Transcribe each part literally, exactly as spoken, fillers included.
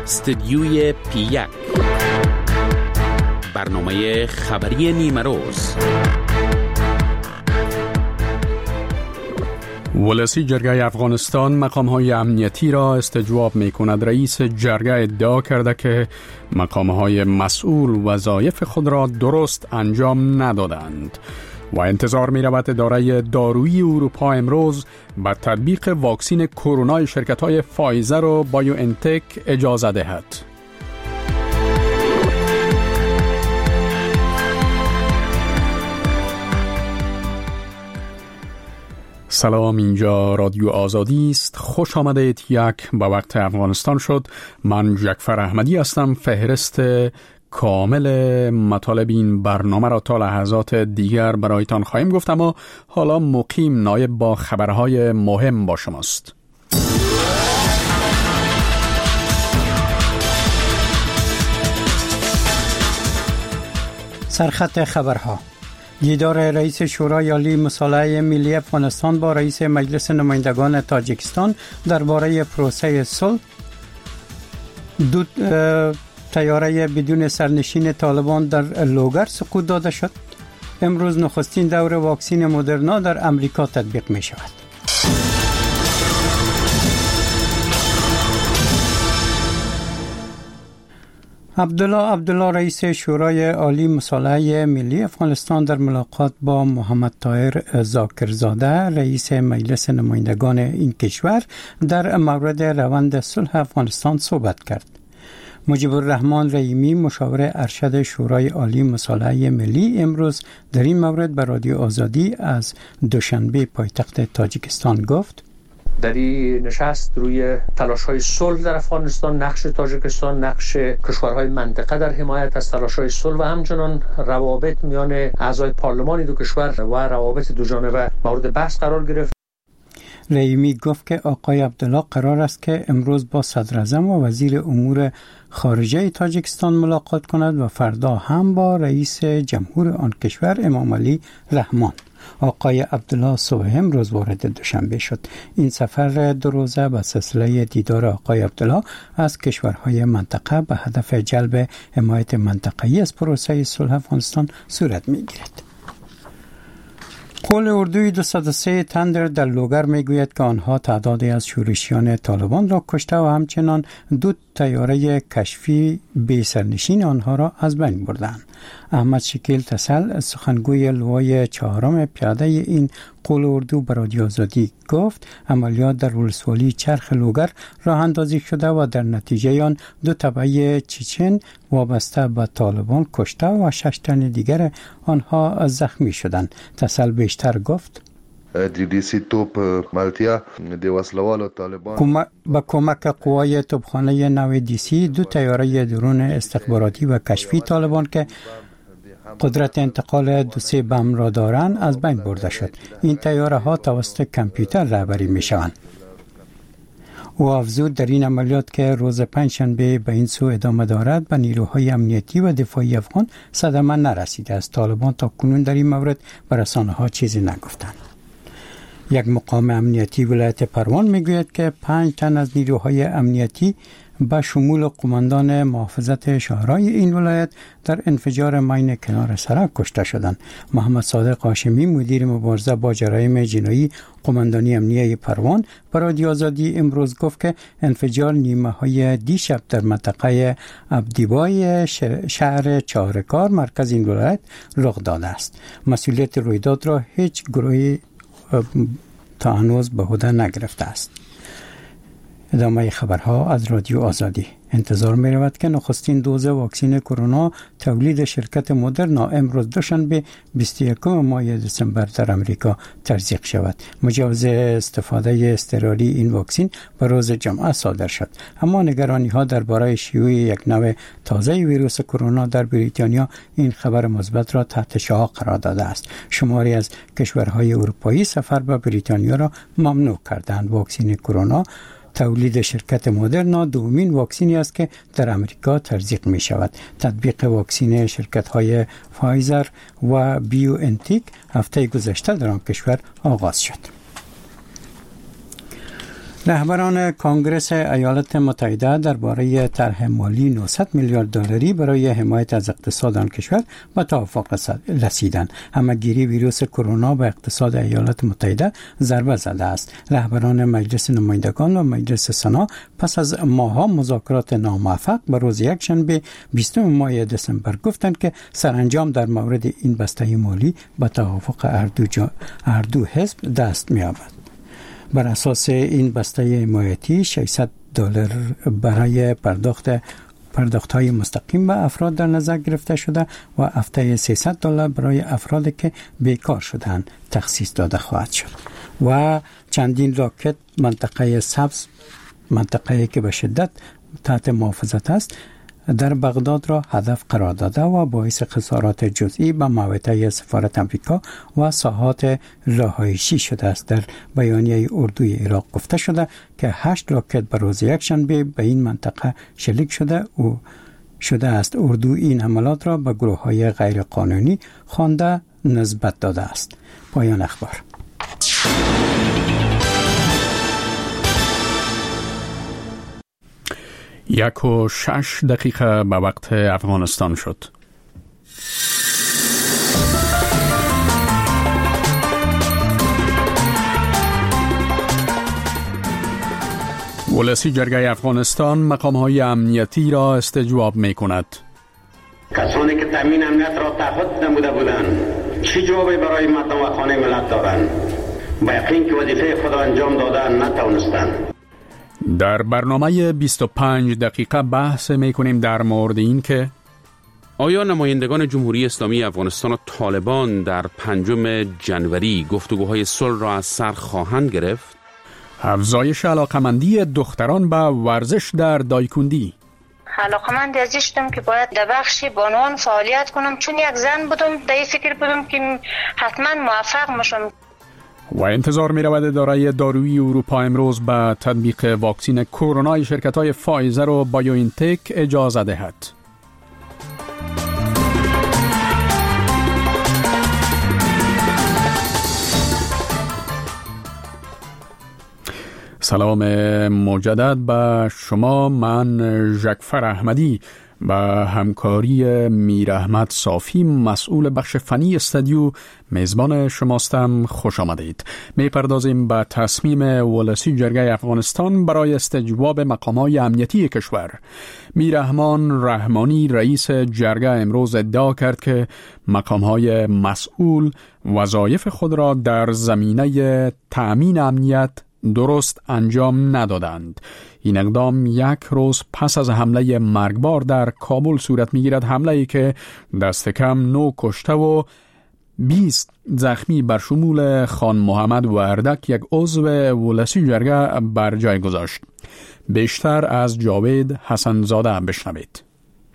استدیوی پی یک، برنامه خبری نیمه روز. ولسی جرگه افغانستان مقام‌های امنیتی را استجواب می‌کند. رئیس جرگه ادعا کرده که مقام‌های مسئول وظایف خود را درست انجام ندادند و انتظار می‌رود اداره دارویی اروپا امروز به تطبیق واکسن کرونا شرکت‌های فایزر و بایو انتک اجازه دهد. سلام، اینجا رادیو آزادی است. خوش آمدید. یک به وقت افغانستان شد. من جعفر احمدی هستم. فهرست کامل مطالب این برنامه را تا لحظات دیگر برایتان خواهیم گفت، اما حالا مقیم نایب با خبرهای مهم با شماست. سرخط خبرها: دیدار رئیس شورای عالی مصالحه ملی افغانستان با رئیس مجلس نمایندگان تاجیکستان درباره پروسه صلح. دو طیاره بدون سرنشین طالبان در لوگر سقوط داده شد. امروز نخستین دور واکسن مدرنا در امریکا تطبیق می شود. عبدالله عبدالله رئیس شورای عالی مصالحه ملی افغانستان در ملاقات با محمد طاهر ذاکرزاده رئیس مجلس نمایندگان این کشور در مورد روند صلح افغانستان صحبت کرد. مجیب الرحمن رحیمی مشاور ارشد شورای عالی مصالحه ملی امروز در این مورد به رادیو آزادی از دوشنبه پایتخت تاجیکستان گفت: در این نشست روی تلاش‌های صلح در افغانستان، نقش تاجیکستان، نقش کشورهای منطقه در حمایت از تلاش‌های صلح و همچنان روابط میان اعضای پارلمان دو کشور و روابط دو جانبه مورد بحث قرار گرفت. رحیمی گفت که آقای عبدالله قرار است که امروز با صدر اعظم و وزیر امور خارجه تاجیکستان ملاقات کند و فردا هم با رئیس جمهور آن کشور امام علی رحمان. آقای عبدالله صبح امروز وارد دوشنبه شد. این سفر دو روزه به سلسله دیدار آقای عبدالله از کشورهای منطقه به هدف جلب حمایت منطقه‌ای از پروسه صلح افغانستان صورت می‌گیرد. قول اردوی دویست و سه تندر در لوگر میگوید که آنها تعدادی از شورشیان طالبان را کشته و همچنان دو طیاره کشفی بی سرنشین آنها را از بین بردند. احمد شکیل تسل سخنگوی لوای چهارم پیاده این قول اردو به رادیو آزادی گفت عملیات در ولسوالی چرخ لوگر راه اندازی شده و در نتیجه آن دو تبعه چچن وابسته به طالبان کشته و شش تن دیگر آنها زخمی شدند. تسل بیشتر گفت: دیدیسی توپ مالتیا دی وسلوالو طالبان با کمک قوای توپخانه نو دیسی دو طیاره درون استخباراتی و کشفی طالبان که قدرت انتقال دو سه بم را دارند از بین برده شد. این طیاره ها توسط کامپیوتر رهبری می شوند. او افزود در این عملیات که روز پنجشنبه به این سو ادامه دارد به نیروهای امنیتی و دفاعی افغان صدمه نرسیده است. طالبان تا کنون در این مورد به رسانه‌ها چیزی نگفتند. یک مقام امنیتی ولایت پروان میگوید که پنج تن از نیروهای امنیتی به شمول قماندان محافظت شهرهای این ولایت در انفجار ماین کنار سرک کشته شدند. محمد صادق هاشمی مدیر مبارزه با جرایم جنایی قماندانی امنیتی پروان به رادیو آزادی امروز گفت که انفجار نیمه های دیشب در منطقه عبدیبای شهر چهارکار مرکز این ولایت رخ داده است. مسئولیت رویداد را هیچ گروهی تا هنوز به عهده نگرفته است. ادامه خبرها از رادیو آزادی. انتظار می رود که نخستین دوز واکسن کرونا تولید شرکت مدرنا امروز دوشنبه بیست و یکم ماه دسامبر در امریکا تزریق شود. مجوز استفاده اضطراری این واکسن به روز جمعه صادر شد، اما نگرانی ها درباره شیوع یک نوع تازه ویروس کرونا در بریتانیا این خبر مثبت را تحت شعاع قرار داده است. شماری از کشورهای اروپایی سفر به بریتانیا را ممنوع کردند. واکسن کرونا تولید شرکت مدرنا دومین واکسنی است که در امریکا تزریق می شود. تطبیق واکسن شرکت های فایزر و بیو انتک هفته گذشته در آن کشور آغاز شد. رهبران کانگرس ایالات متحده درباره طرح مالی نهصد میلیارد دلاری برای حمایت از اقتصاد آن کشور به توافق رسیدند. همه‌گیری ویروس کرونا به اقتصاد ایالات متحده ضربه زده است. رهبران مجلس نمایندگان و مجلس سنا پس از ماه‌ها مذاکرات ناموفق به روز یکشنبه بیستم ماه دسامبر گفتند که سرانجام در مورد این بسته مالی به توافق هر دو, جا... هر دو حزب دست می‌یابد. بر اساس این بسته حمایتی ششصد دلار برای پرداخت پرداخت‌های مستقیم به افراد در نظر گرفته شده و هفته سیصد دلار برای افرادی که بیکار شدند تخصیص داده خواهد شد و چندین راکت منطقه سبز، منطقه‌ای که به شدت تحت محافظت است، در بغداد را هدف قرار داده و باعث خسارات جزئی به محوطه سفارت آمریکا و ساحات رهایشی شده است. در بیانیه اردوی عراق گفته شده که هشت راکت به روز یکشنبه به این منطقه شلیک شده و شده است. اردو این حملات را به گروه‌های غیرقانونی خوانده نسبت داده است. پایان اخبار. یک و شش دقیقه به وقت افغانستان شد. ولسی جرگه افغانستان مقام‌های امنیتی را استجواب می کند. کسانی که تامین امنیت را تعهد نموده بودند چی جوابی برای مردم و خانه ملت دارند؟ با یقین که وظیفه خود انجام دادن نتوانستند. در برنامه بیست و پنج دقیقه بحث میکنیم در مورد این که آیا نمایندگان جمهوری اسلامی افغانستان و طالبان در پنجم جنوری گفتگوهای صلح را از سر خواهند گرفت؟ افزایش علاقمندی دختران به ورزش در دایکندی. علاقمند ازش شدم که باید در بخش بانوان فعالیت کنم، چون یک زن بودم در این فکر بودم که حتما موفق میشم. و انتظار می رود اداره دارویی اروپا امروز به تطبیق واکسین کرونا شرکت‌های فایزر و بایوانتک اجازه دهد. سلام مجدد به شما. من ژکفر احمدی با همکاری میر احمد صافی مسئول بخش فنی استودیو میزبان شماستم. خوش آمدید. میپردازیم به تصمیم ولسی جرگه افغانستان برای استجواب مقام‌های امنیتی کشور. میر رحمان رحمانی رئیس جرگه امروز ادعا کرد که مقام‌های مسئول وظایف خود را در زمینه تأمین امنیت درست انجام ندادند. این اقدام یک روز پس از حمله مرگبار در کابل صورت می‌گیرد، حمله‌ای که دست کم نه کشته و بیست زخمی بر شمول خان محمد وردک یک عضو ولسی جرگه بر جای گذاشت. بیشتر از جاوید حسنزاده بشنوید.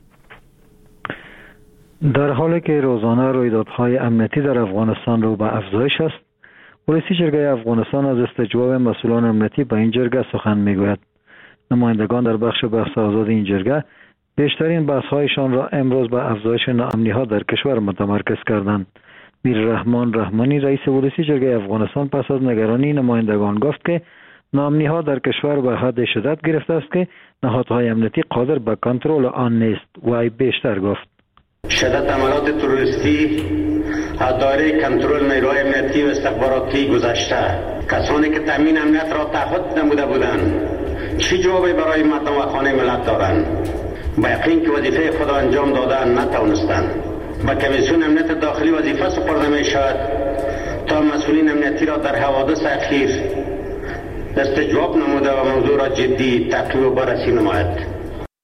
در حالی که روزانه رویدادهای امنیتی در افغانستان رو به افزایش است، ولسی جرگه افغانستان از استجواب مسئولان امنیتی به این جرگه سخن میگوید. نمایندگان در بخش بحث آزاد این جرگه بیشترین بحث‌هایشان را امروز به افزایش ناامنی‌ها در کشور متمرکز کردند. میر رحمان رحمانی رئیس ولسی جرگه افغانستان پس از نگرانی نمایندگان گفت که ناامنی‌ها در کشور به حد شدت گرفته است که نهادهای امنیتی قادر به کنترل آن نیست. و بیشتر گفت شدت عملات تروریستی از دایره کنترل نیروهای امنیتی و استخباراتی گذشته. کسانی که تامین امنیت را تعهد نموده بودند چی جوابی برای مردم و خانه ملت دارند؟ با یقین که وظیفه خود انجام دادن نتوانستند. با کمیسیون امنیت داخلی وظیفه سپرده می شود تا مسئولین امنیتی را در حوادث اخیر استجواب نموده و موضوع را جدی تعقیب و بررسی نماید.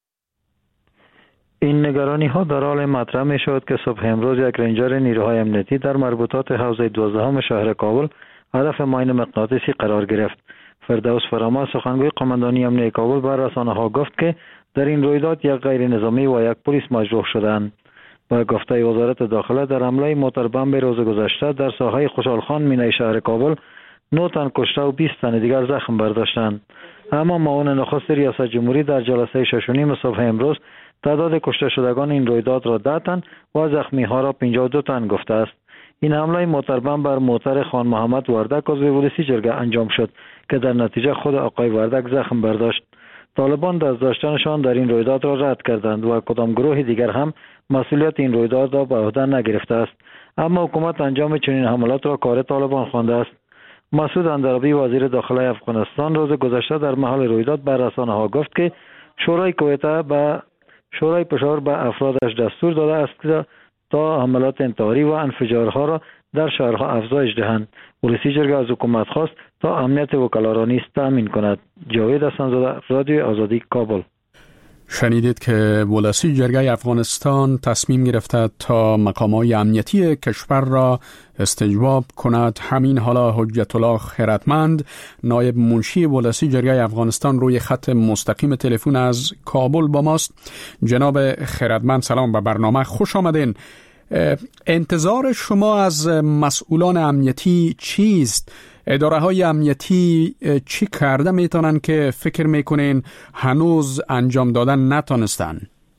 این نگرانی ها در حال مطرح می شود که صبح امروز یک رنجر نیروهای امنیتی در مربوطات حوزه دوازدهم شهر کابل هدف ماین مغناطیسی قرار گرفت. فردوس فرما سخنگوی قماندانی امنیتی کابل بر رسانه‌ها گفت که در این رویداد یک غیر نظامی و یک پلیس مجروح شدند. با گفته وزارت داخله در حمله موتر بمب روز گذشته در ساحه خوشحالخان مینای شهر کابل نه تن کشته و بیست تن دیگر زخم برداشتند. اما معاون نخست ریاست جمهوری در جلسه شش و نیم صبح امروز تعداد کشته شدگان این رویداد را ده تن و زخمی ها را پنجاه و دو تن گفته است. این حمله موتر بم بر موتر خان محمد وردک عضو ولسی جرگه انجام شد که در نتیجه خود آقای وردک زخم برداشت. طالبان دستداشتنشان در این رویداد را رد کردند و کدام گروه دیگر هم مسئولیت این رویداد را به عهده نگرفته است، اما حکومت انجام چنین حملات را کار طالبان خوانده است. مسعود اندرابی وزیر داخله افغانستان روز گذشته در محل رویداد بر رسانه‌ها گفت که شورای کویته به شورای پشاور به افرادش دستور داده است که تا حملات انتحاری و انفجارها را در شهرها افزایش دهند. ولسی جرگه از حکومت خواست تا امنیت وکلا را نیز تامین کند. جاوید حسن‌زاده، رادیو آزادی، کابل. شنیدید که ولسی جرگه افغانستان تصمیم گرفته تا مقامات امنیتی کشور را استجواب کند. همین حالا حجت الله خیرتمند، نایب منشی ولسی جرگه افغانستان، روی خط مستقیم تلفن از کابل با ماست. جناب خیرتمند، سلام به برنامه، خوش آمدین. انتظار شما از مسئولان امنیتی چیست؟ اداره های امنیتی چی کرده میتونن که فکر میکنین هنوز انجام دادن نتونستن؟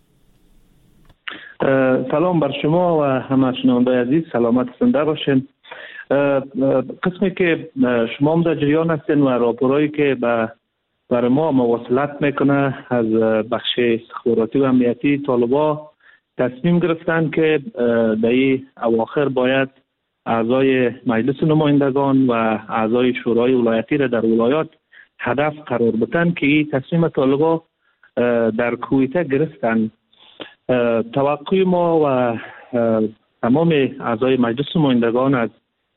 سلام بر شما و همه شنونده عزیز، سلامت زنده باشین. قسمی که شما هم در جریان هستین و راپورایی که برای ما مواصلت میکنه از بخش استخباراتی و امنیتی، طالبا تصمیم گرفتن که در این اواخر باید اعضای مجلس نمایندگان و اعضای شورای ولایتی را در ولایات هدف قرار بدن که این تصمیم طالبا در کویته گرفتن. توقع ما و تمام اعضای مجلس نمایندگان از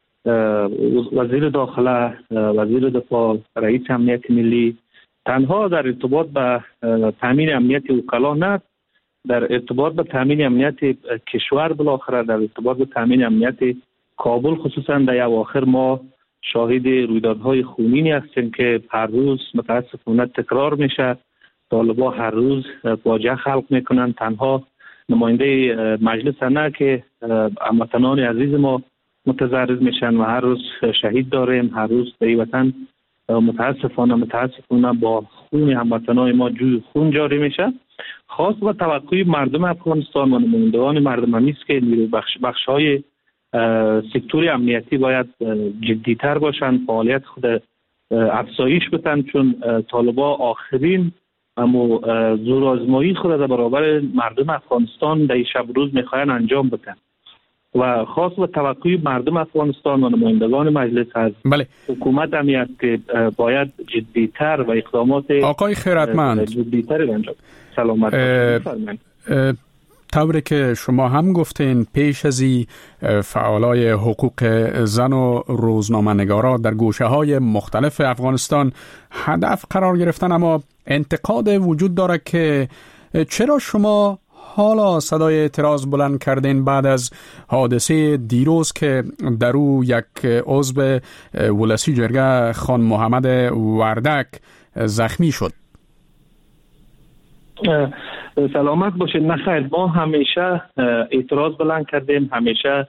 وزیر داخله، وزیر دفاع، رئیس امنیت ملی، تنها در ارتباط به تامین امنیت وکلا نه، در ارتباط به تامین امنیت کشور، بالاخره در ارتباط به تامین امنیت کابل، خصوصا در اواخر ما شاهد رویدادهای خونینی هستیم که هر روز متاسفانه تکرار میشه. طالبا هر روز فاجعه خلق میکنن. تنها نماینده مجلس نه که هموطنان عزیز ما متضرر میشن و هر روز شهید داریم. هر روز در این وطن متاسفانه متاسفانه با خون هموطنان ما جوی خون جاری میشه. خاص و توقع مردم افغانستان و نمایندگان مردم همیست که نیروی بخش بخش های سکتور امنیتی باید جدیتر باشند، فعالیت خود افزایش بدن، چون طالبا آخرین اما زورآزمایی خود در برابر مردم افغانستان در شب روز میخواین انجام بدن و خاص و توقع مردم افغانستان و نمایندگان مجلس از بله. حکومت همی است که باید جدیتر و اقدامات آقای خیرتمند جدیتر انجام. سلامت باشید. طوری که شما هم گفتین، پیش از این فعالای حقوق زن و روزنامه‌نگارا در گوشه‌های مختلف افغانستان هدف قرار گرفتن، اما انتقاد وجود داره که چرا شما حالا صدای اعتراض بلند کردین بعد از حادثه دیروز که در او یک عضو ولسی جرگه خان محمد وردک زخمی شد؟ سلامت باشید. نخیر، ما همیشه اعتراض بلند کردیم، همیشه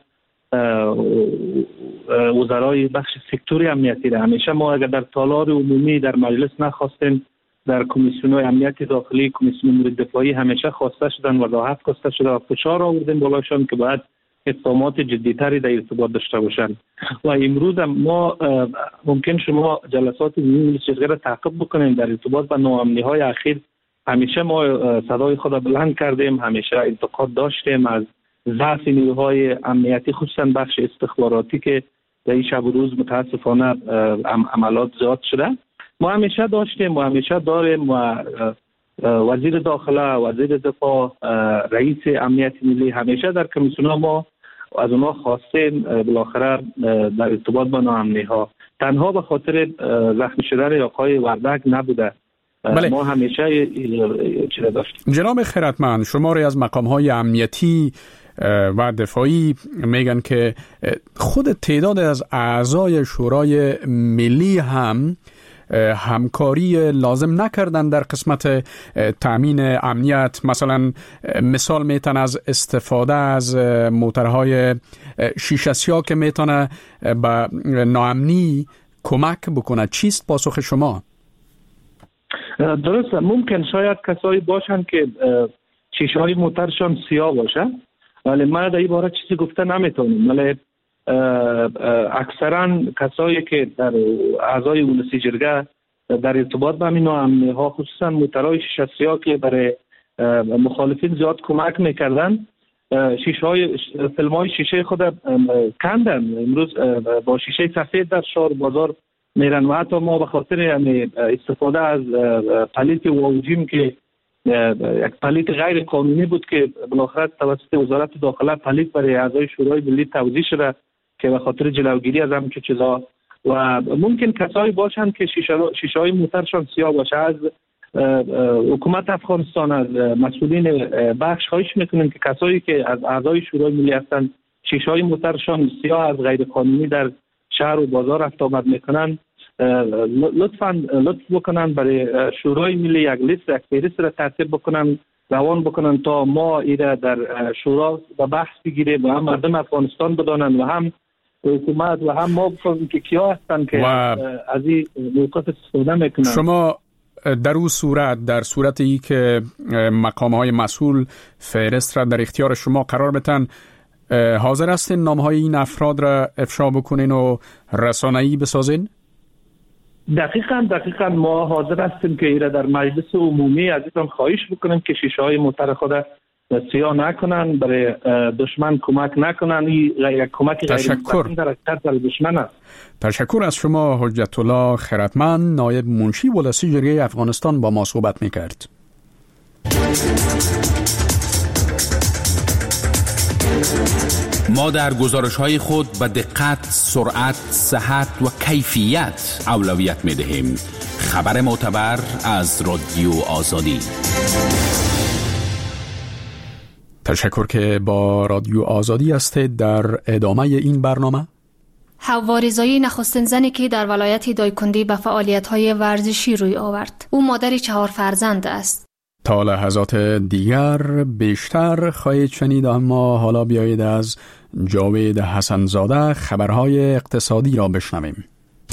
وزرای بخش سکتوری امنیتی را، همیشه ما اگر در تالار عمومی در مجلس نخواستیم، در کمیسیون امنیت داخلی، کمیسیون امور دفاعی همیشه خواسته شدن و وضاحت خواسته شده و فشار آوردیم بالاشان که باید اقدامات جدیتری در ارتباط داشته باشند. و امروز ما ممکن شما جلسات عمومی جرگه را تعقیب بکنید. در ارتباط با ناامنی های اخیر همیشه ما صدای خود بلند کردیم، همیشه انتقاد داشتیم از ضعف نیروهای امنیتی، خصوصا بخش استخباراتی که در این شب و روز متاسفانه عملات زیاد شده. ما همیشه داشتیم و همیشه داریم و وزیر داخله، وزیر دفاع، رئیس امنیت ملی همیشه در کمیسیون ما از اونها خواستیم بالاخره در ارتباط با ناامنی ها. تنها به خاطر زخمی شدن آقای وردک نبوده. بله. ما همیشه چیز داشتیم. جناب خیرتمند، شماری از مقام‌های امنیتی و دفاعی میگن که خود تعداد از اعضای شورای ملی هم همکاری لازم نکردن در قسمت تامین امنیت. مثلا مثال میتن از استفاده از موترهای شیشه سیاه که میتونه به ناامنی کمک بکنه. چیست پاسخ شما؟ درسته، ممکن شاید کسایی باشن که شیشه های موترشان سیاه باشه، ولی من در این باره چیزی گفته نمیتونم. ولی اکثرا کسایی که در اعضای اولسی جرگه در ارتباط با این نامه ها خصوصا موترهای شیشه سیاه که برای مخالفین زیاد کمک میکردن شیشه های فیلم های شیشه خود کندن. امروز با شیشه سفید در شهر بازار میرن و حتی ما به خاطر استفاده از پلیت واوجیم که یک پلیت غیر قانونی بود که بالاخره توسط وزارت داخله پلیت برای اعضای شورای ملی توزیع شده که به خاطر جلوگیری از همین چیزا و ممکن کسایی باشند که شیشه های موترشان سیاه باشه. از حکومت افغانستان از مسئولین بخش خواهش میکنیم که کسایی که از اعضای شورای ملی هستند شیشه های موترشان سیاه از غیر قانونی در شهر و بازار رفت آمد میکنن لطفاً لطف بکنن برای شورای ملی یک لیست یک فهرست را ترتیب بکنن روان بکنن تا ما ایره در شورا و بحث بگیریم و هم مردم افغانستان بدانن و هم حکومت و هم ما بفهمیم که کیا هستن که از این موقف استفاده میکنن. شما در اون صورت در صورت ای که مقام های مسئول فهرست را در اختیار شما قرار بتن حاضر هستین نام های این افراد را افشا بکنین و رسانه‌ای بسازین؟ دقیقاً دقیقاً ما حاضر هستیم که ایره در مجلس عمومی عزیزان خواهش بکنیم که شیشه های موتر خود سیاه نکنن، برای دشمن کمک نکنن. این یک کمک غیر مستقیم در اکثر دشمن است. تشکر از شما حجت الله خیرتمند، نایب منشی ولسی جرگه افغانستان با ما صحبت میکرد. ما در گزارش‌های خود به دقت، سرعت، صحت و کیفیت اولویت می‌دهیم. خبر معتبر از رادیو آزادی. تشکر که با رادیو آزادی هستید. در ادامه این برنامه حوا رضایی نخستین زنی که در ولایت دایکندی به فعالیت‌های ورزشی روی آورد. او مادر چهار فرزند است. تا لحظات دیگر بیشتر خواهید شنید، اما حالا بیایید از جاوید حسنزاده خبرهای اقتصادی را بشنویم.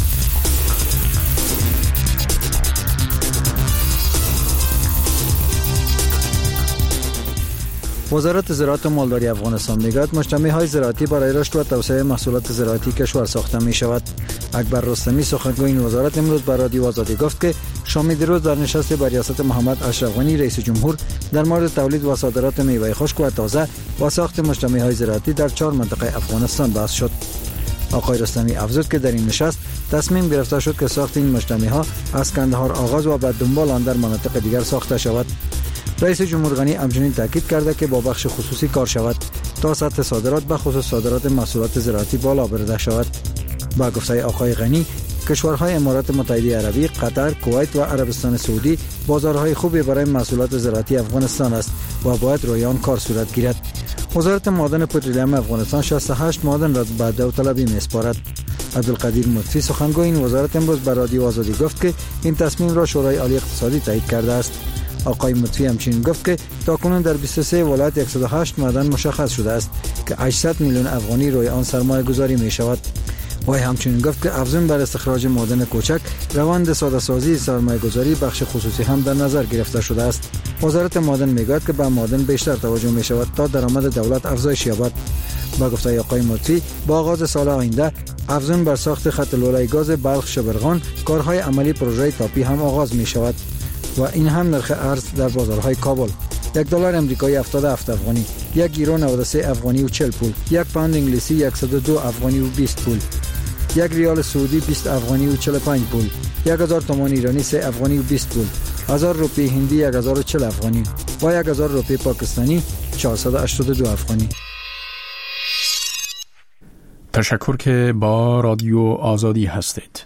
وزارت زراعت و مالداری افغانستان میگوید مجتمع‌های زراعتی برای رشد و توسعه محصولات زراعتی کشور ساخته می شود. اکبر رستمی سخنگوی این وزارت امروز به رادیو آزادی گفت که شام دیروز در نشست با ریاست محمد اشرف غنی رئیس جمهور در مورد تولید و صادرات میوه خشک و تازه و ساخت مجتمع‌های زراعتی در چهار منطقه افغانستان بحث شد. آقای رستمی افزود که در این نشست تصمیم گرفته شد که ساخت این مجتمع‌ها از کندهار آغاز و بعد دنبال آن در مناطق دیگر ساخته شود. رئیس جمهور غنی همچنین تاکید کرده که با بخش خصوصی کار شود تا سطح صادرات به خصوص صادرات محصولات زراعتی بالا برده شود. با گفته آقای غنی کشورهای امارات متحده عربی، قطر، کویت و عربستان سعودی بازارهای خوبی برای محصولات زراعتی افغانستان است و باید روی آن کار صورت گیرد. وزارت معدن پترولیم افغانستان شصت و هشت معدن را به داوطلبی می‌سپارد. عبدالقدیر مطفی سخنگوی این وزارت امروز به رادیو آزادی گفت که این تصمیم را شورای عالی اقتصادی تایید کرده است. آقای مطفی همچنین گفت که تاکنون در بیست و سه ولایت صد و هشت معدن مشخص شده است که هشتصد میلیون افغانی روی آن سرمایه گذاری می شود. وی همچنین گفت که افزون بر استخراج معدن کوچک، روند ساده سازی سرمایه گذاری بخش خصوصی هم در نظر گرفته شده است. وزارت معدن میگوید که به معدن بیشتر توجه می شود تا درآمد دولت افزایش یابد. با گفته آقای مطفی با آغاز سال آینده افزون بر ساخت خط لولای گاز بلخ شبرغان کارهای عملی پروژه تاپی هم آغاز می شود و این هم نرخ ارز در بازارهای کابل. یک دلار امریکایی هفتاد و هفت افغانی، یک یورو نود و سه افغانی و چهل پول، یک پوند انگلیسی صد و دو افغانی و بیست پول، یک ریال سعودی بیست افغانی و چهل و پنج پول، یک هزار تومان ایرانی سه افغانی و بیست پول، هزار روپی هندی یک هزار و چهل افغانی و یک هزار روپی پاکستانی چهارصد و هشتاد و دو افغانی. تشکر که با رادیو آزادی هستید.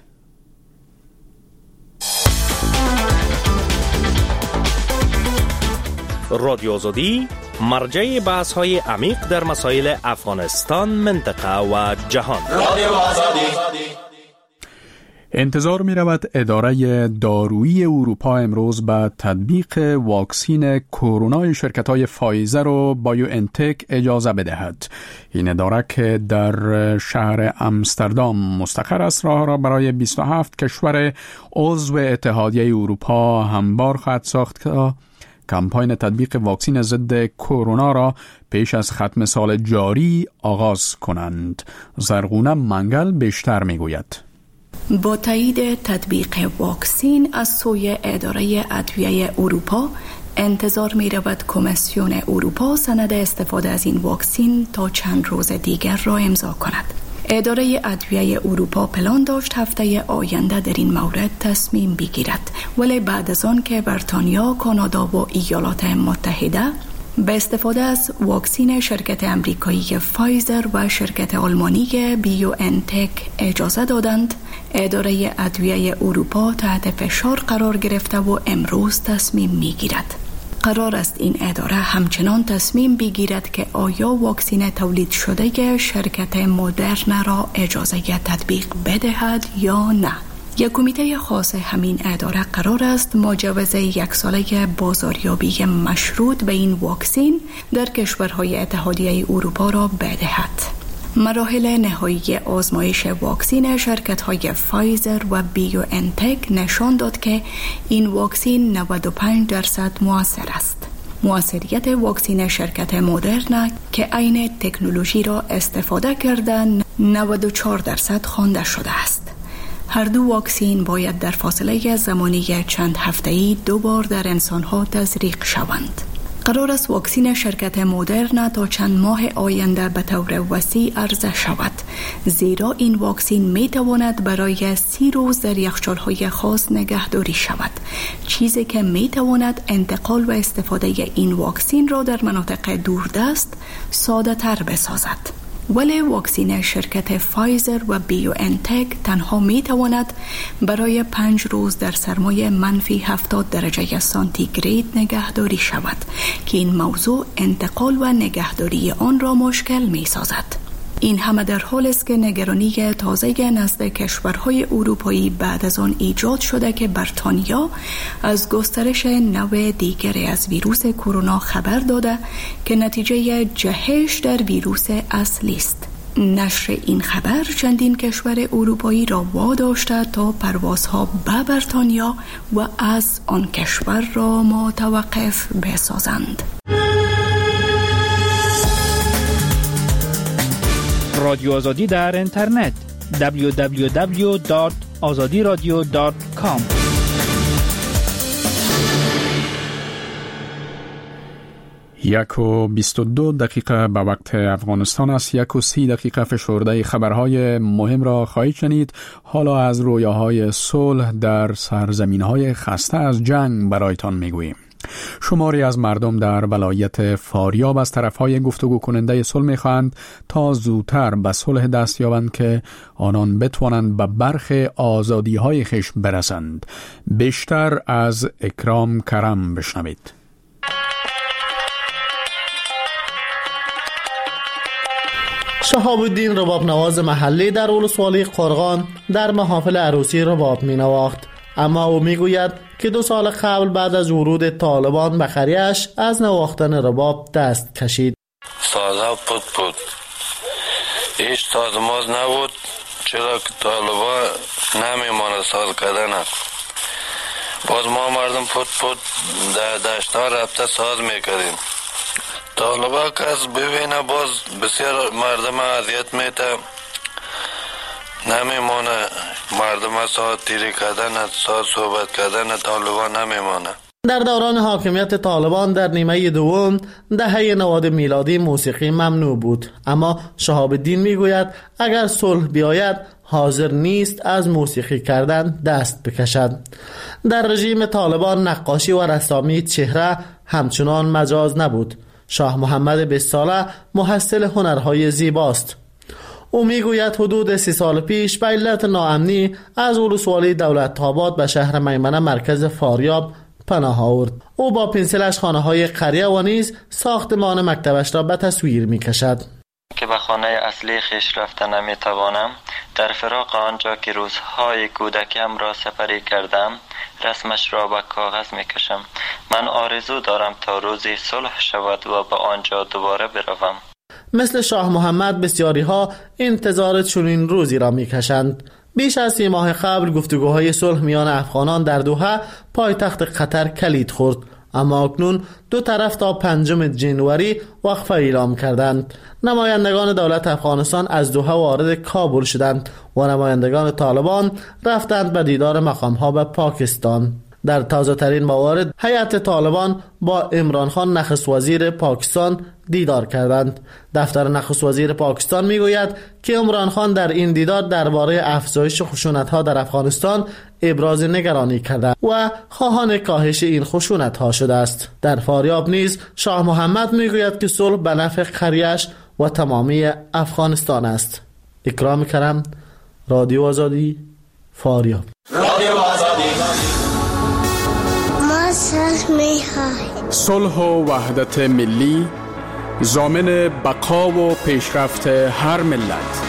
رادیو آزادی مرجع بحث های عمیق در مسائل افغانستان، منطقه و جهان. رادیو آزادی. انتظار می رود اداره دارویی اروپا امروز به تطبیق واکسین کرونا شرکت های فایزر و بایو انتک اجازه بدهد. این اداره که در شهر امستردام مستقر است راه را برای بیست و هفت کشور عضو اتحادیه اروپا هموار خواهد ساخت که کمپاین تطبیق واکسن ضد کرونا را پیش از ختم سال جاری آغاز کنند. زرغونه منگل بیشتر میگوید. با تایید تطبیق واکسن از سوی اداره ادویه اروپا، انتظار می رود کمیسیون اروپا سند استفاده از این واکسن تا چند روز دیگر را امضا کند. اداره ادویه اروپا پلان داشت هفته آینده در این مورد تصمیم بگیرد، ولی بعد از آن که بریتانیا، کانادا و ایالات متحده به استفاده از واکسن شرکت امریکایی فایزر و شرکت آلمانی بیو انتک اجازه دادند، اداره ادویه اروپا تحت فشار قرار گرفته و امروز تصمیم میگیرد. قرار است این اداره همچنان تصمیم بگیرد که آیا واکسن تولید شده شرکت مدرن را اجازه تطبیق بدهد یا نه. یک کمیته خاص همین اداره قرار است مجوز یک ساله بازاریابی مشروط به این واکسن در کشورهای اتحادیه اروپا را بدهد. مراحل نهایی آزمایش واکسن شرکت‌های فایزر و بیو انتک نشان داد که این واکسن نود و پنج درصد مؤثر است. مؤثریت واکسن شرکت مدرن که عین تکنولوژی را استفاده کردن نود و چهار درصد خوانده شده است. هر دو واکسن باید در فاصله زمانی چند هفته‌ای دو بار در انسان‌ها تزریق شوند. قرار است واکسن شرکت مدرن تا چند ماه آینده به طور وسیع عرضه شود، زیرا این واکسن می تواند برای سی روز در یخچال‌های خاص نگهداری شود، چیزی که می تواند انتقال و استفاده این واکسن را در مناطق دوردست ساده تر بسازد. ولی واکسن شرکت فایزر و بیو انتک تنها می تواند برای پنج روز در سرمای منفی هفتاد درجه سانتیگراد نگهداری شود که این موضوع انتقال و نگهداری آن را مشکل می سازد. این همه در حال است که نگرانی تازه نزد کشورهای اروپایی بعد از آن ایجاد شده که بریتانیا از گسترش نوع دیگری از ویروس کرونا خبر داده که نتیجه جهش در ویروس اصلی است. نشر این خبر چندین کشور اروپایی را واداشته تا پروازها به بریتانیا و از آن کشور را متوقف بسازند. رادیو آزادی در اینترنت دبلیو دبلیو دبلیو دات آزادی رادیو دات کام. یک و بیست و دو دقیقه به وقت افغانستان است. یک و سی دقیقه فشرده خبرهای مهم را خواهید شنید. حالا از رویاهای صلح در سرزمینهای خسته از جنگ برایتان میگوییم. شماری از مردم در ولایت فاریاب از طرفهای گفتگو کننده صلح می‌خواهند تا زودتر به صلح دست یابند که آنان بتوانند به برخ آزادی‌های خویش برسند. بیشتر از اکرام کرم بشنوید. شهاب الدین رباب نواز محلی در ولسوالی قرغان در محافل عروسی رباب می نواخت، اما او می گوید که دو سال قبل بعد از ورود طالبان به قریه‌اش از نواختن رباب دست کشید. سازه پود پود هیچ سازماز نبود، چرا که طالبان نمیمانه ساز کردن. باز ما مردم پود پود در دشت‌ها رفته ساز میکردیم. طالبان کس ببینه باز بسیار مردم اذیت میته، نمیمانه مردم ساز تیری کردن، ساز صحبت کردن طالبان نمیمانه. در دوران حاکمیت طالبان در نیمه دوم دهه نود میلادی موسیقی ممنوع بود، اما شهاب الدین میگوید اگر صلح بیاید حاضر نیست از موسیقی کردن دست بکشد. در رژیم طالبان نقاشی و رسامی چهره همچنان مجاز نبود. شاه محمد بیست ساله محصل هنرهای زیباست. او میگوید حدود سی سال پیش به علت ناامنی از ولسوالی دولت‌آباد به شهر میمنه مرکز فاریاب پناه آورد. او با پنسلش خانه‌های قریه و نیز ساختمان مکتبش را به تصویر می‌کشد. که به خانه اصلی خویش رفتن نمی‌توانم، در فراق آنجا که روزهای کودکیم را سپری کردم رسمش را به کاغذ می‌کشم. من آرزو دارم تا روزی صلح شود و به آنجا دوباره بروم. مثل شاه محمد بسیاری ها انتظار چنین روزی را می‌کشند. بیش از سی ماه قبل گفتگوهای صلح میان افغانان در دوحه پایتخت قطر کلید خورد، اما اکنون دو طرف تا پنجم جنوری وقفه اعلام کردند. نمایندگان دولت افغانستان از دوحه وارد کابل شدند و نمایندگان طالبان رفتند به دیدار مقام‌ها به پاکستان. در تازه ترین موارد هیئت طالبان با عمران خان نخست وزیر پاکستان دیدار کردند. دفتر نخست وزیر پاکستان میگوید که عمران خان در این دیدار درباره افزایش خشونت‌ها در افغانستان ابراز نگرانی کرده و خواهان کاهش این خشونت‌ها شده است. در فاریاب نیز شاه محمد میگوید که صلح به نفع قریش و تمامی افغانستان است. اکرام کرم، رادیو آزادی، فاریاب. رادیو آزادی. صلح و وحدت ملی ضامن بقا و پیشرفت هر ملت.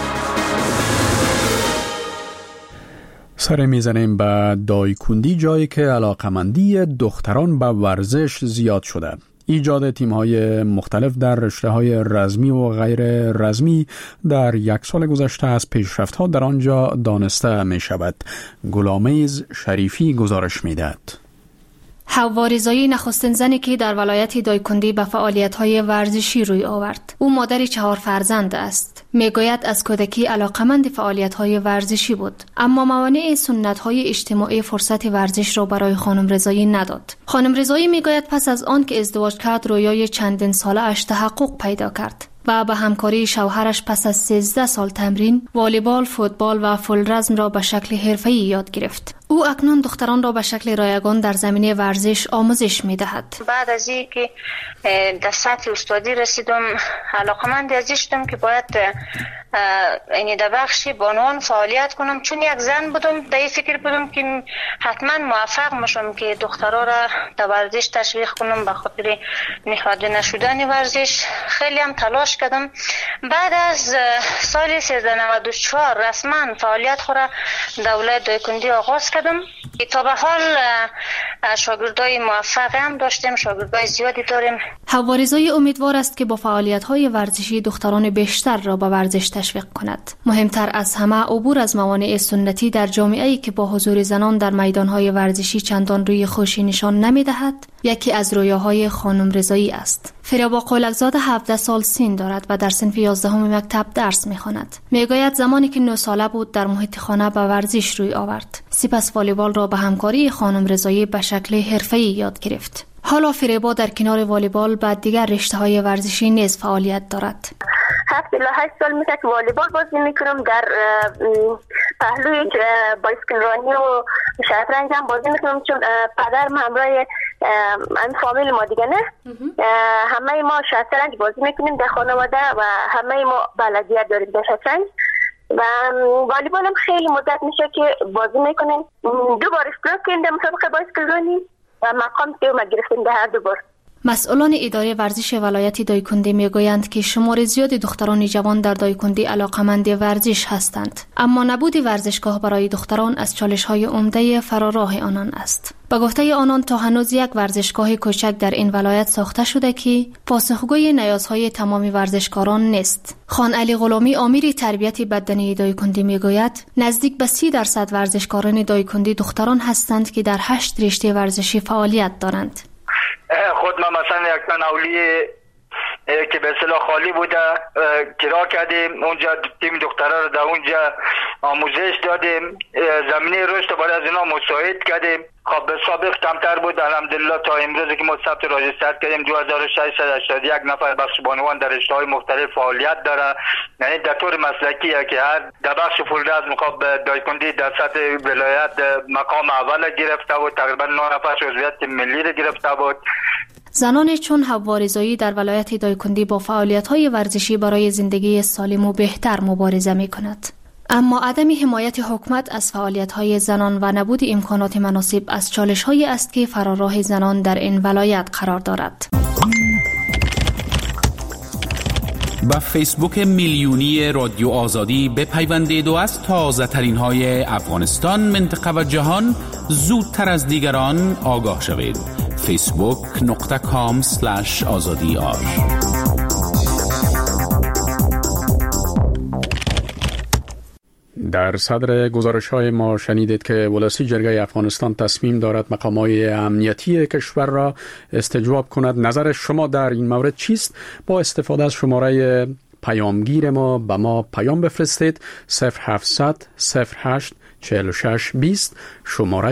سر میزنیم به دایکندی، جایی که علاقمندی دختران به ورزش زیاد شده. ایجاد تیم‌های مختلف در رشته‌های رزمی و غیر رزمی در یک سال گذشته از پیشرفت‌ها در آنجا دانسته می‌شود. غلامیز شریفی گزارش می‌دهد. حوا رضایی نخستین زنی که در ولایت دایکندی به فعالیت‌های ورزشی روی آورد. او مادر چهار فرزند است. میگوید از کودکی علاقمند فعالیت‌های ورزشی بود، اما موانع سنت‌های اجتماعی فرصت ورزش را برای خانم رضایی نداد. خانم رضایی میگوید پس از آن که ازدواج کرد رویای چندین ساله اش تحقق پیدا کرد و با همکاری شوهرش پس از سیزده سال تمرین والیبال، فوتبال و فول رزم را به شکل حرفه‌ای یاد گرفت. او اکنون دختران را به شکل رایگان در زمینه ورزش آموزش می‌دهد. بعد از اینکه در سطح استادی رسیدم، علاقمند از این شدم که باید یعنی در بخش بانوان فعالیت کنم، چون یک زن بودم در این فکر بودم که حتما موفق میشم که دخترها را در ورزش تشویق کنم. به خاطر نهاده نشدن ورزش خیلی هم تلاش کردم. بعد از سال سیزده نود و چهار رسما فعالیت خود را در ولایت دایکندی آغاز کردم. تا به حال شاگردای موفق هم داشتیم، شاگردای زیادی داریم. حوا رضایی امیدوار است که با فعالیت‌های ورزشی دختران بیشتر را به ورزش تشویق کند. مهمتر از همه عبور از موانع سنتی در جامعه‌ای که با حضور زنان در میدان‌های ورزشی چندان روی خوشی نشان نمی‌دهد، یکی از رویاهای خانم رضایی است. فریبا قولکزاده هفده سال سن دارد و در صنف یازدهم مکتب درس می‌خواند. میگوید زمانی که نه ساله بود در محیط خانه به ورزش روی آورد. سپس والیبال را به همکاری خانم رضایی به شکل حرفه‌ای یاد گرفت. حالا فریبا در کنار والیبال بعد دیگر رشته‌های ورزشی نیز فعالیت دارد. هفت الی هشت سال میشه که والیبال بازی میکنم، در پهلوی بایسکل رانی و شطرنج هم بازی میکنم، چون پدرم همراه این فامیل ما دیگه نه همه ما شطرنج بازی میکنیم در خانواده و همه ما بلدیت داریم در شطرنج. و والیبال هم خیلی مدت میشه که بازی میکنیم. دو بار اشتراک کردیم در مسابقه بایسکل رانی و مقام سوم گرفتیم در هر دو بار. مسئولان اداره ورزش ولایت دایکندی میگویند که شمار زیادی دختران جوان در دایکندی علاقمند ورزش هستند، اما نبود ورزشگاه برای دختران از چالش‌های عمده فراراه آنان است. با گفته آنان تا هنوز یک ورزشگاه کوچک در این ولایت ساخته شده که پاسخگوی نیازهای تمامی ورزشکاران نیست. خان علی غلامی آمیر تربیت بدنی دایکندی میگوید نزدیک به سی درصد ورزشکاران دایکندی دختران هستند که در هشت رشته ورزشی فعالیت دارند. خود ما مثلا یک تن اولیه که به اصطلاح خالی بوده کرا کردیم، اونجا تیم دخترها رو در اونجا آموزش دادیم، زمینه رشد برای از اینا مساعد کردیم. خب به سابق کمتر بود، الحمدلله تا امروز که ما ثبت راجستر کردیم دو هزار و ششصد و هشتاد و یک نفر بخش بانوان در رشته‌های مختلف فعالیت داره. یعنی در طور مسلکیه که هر در بخش فول رزم خب دایکندی در سطح ولایت مقام اول گرفته بود، تقریبا نه نفر عضویت ملی رو گرفته بود. زنان چون حوا رضایی در ولایت دایکندی با فعالیت‌های ورزشی برای زندگی سالم و بهتر مبارزه می‌کند. اما عدم حمایت حکومت از فعالیت‌های زنان و نبود امکانات مناسب از چالش‌هایی است که فراراه زنان در این ولایت قرار دارد. با فیسبوک میلیونی رادیو آزادی بپیوندید و از تازه ترین های افغانستان، منطقه و جهان زودتر از دیگران آگاه شوید. فیسبوک نقطه کام سلش آزادی آر. در صدر گزارش های ما شنیدید که ولسی جرگه افغانستان تصمیم دارد مقام های امنیتی کشور را استجواب کند. نظر شما در این مورد چیست؟ با استفاده از شماره پیامگیر ما به ما پیام بفرستید. صفر هفتصد صفر هشت چهل و شش بیست. شماره